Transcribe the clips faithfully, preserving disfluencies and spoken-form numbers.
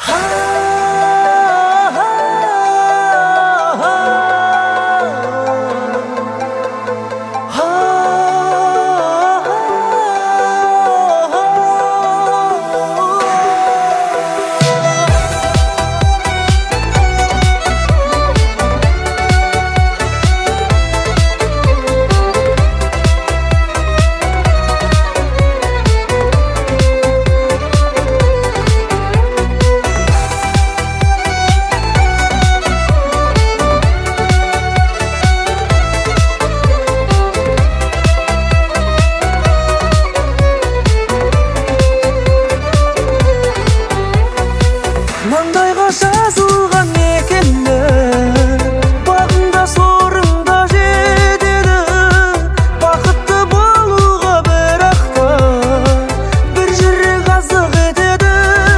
Маңдайға жазылған мекені, бағында сорыңда жетеді. Бақытты болуға бірақ та бір жүрек азық етеді.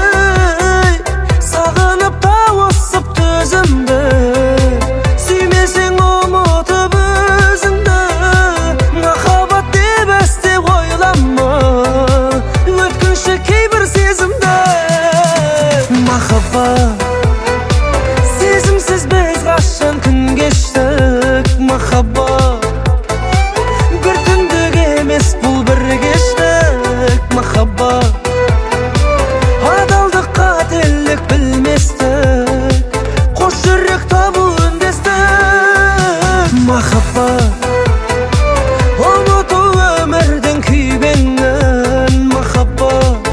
Сағынып тауысып төзімді, сүймесең ұмытып өзіңді. Махаббат деп әсте ойлама, өткінші кейбір сезімді. Махаббат, сезімсіз біз қашан күн кештік. Махаббат, бір түндік емес бұл бір кештік. Махаббат, адалдық қателік білместік, қос жүрек табу үндестік. Махаббат, ұмыту өмірдің күйбеңін. Махаббат,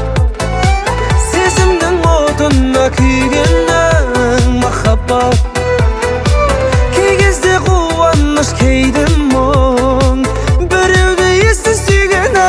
отына күйгеннің. Махаббат, кей кезде қуаныш, кейде мұң, біреуді ессіз сүйгені.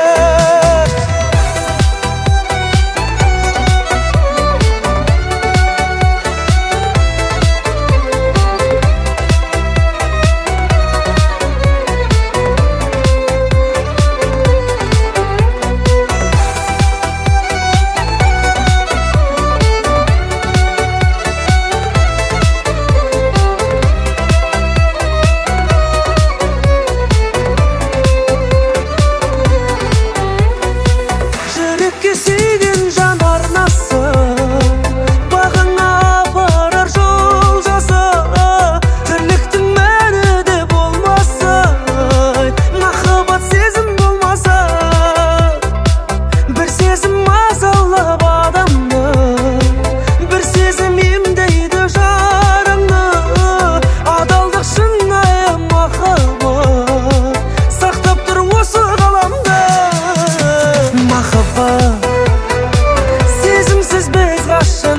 Сүйген жан арнасы, бағыңа апарар жол жаса. Тірліктің мәні де болмаса, махаббат сезім болмаса. Бір сезім мазалап адамды, бір сезім емдейді жараңды. Адалдық, шынайы махаббат сақтап тұр осы ғаламда. Махаббат, сезімсіз біз ғашық